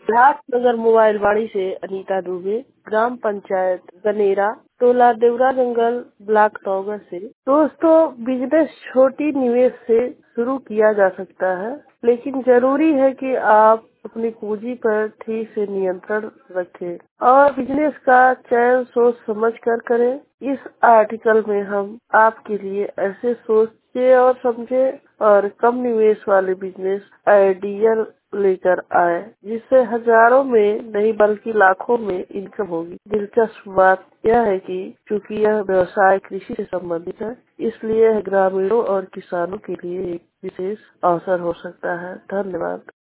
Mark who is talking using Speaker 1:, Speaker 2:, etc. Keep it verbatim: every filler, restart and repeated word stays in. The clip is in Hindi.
Speaker 1: उल्लासनगर मोबाइल वाड़ी से अनीता दुबे, ग्राम पंचायत गनेरा, टोला देवरा जंगल, ब्लॉक नौगढ़ से। दोस्तों, बिजनेस छोटी निवेश से शुरू किया जा सकता है, लेकिन जरूरी है कि आप अपनी पूंजी पर ठीक से नियंत्रण रखें और बिजनेस का चयन सोच समझ कर करें। इस आर्टिकल में हम आपके लिए ऐसे सोचे और समझे और कम निवेश वाले बिजनेस आइडिया लेकर आए, जिससे हजारों में नहीं बल्कि लाखों में इनकम होगी। दिलचस्प बात यह है कि चूंकि यह व्यवसाय कृषि से संबंधित है, इसलिए यह ग्रामीणों और किसानों के लिए एक विशेष अवसर हो सकता है। धन्यवाद।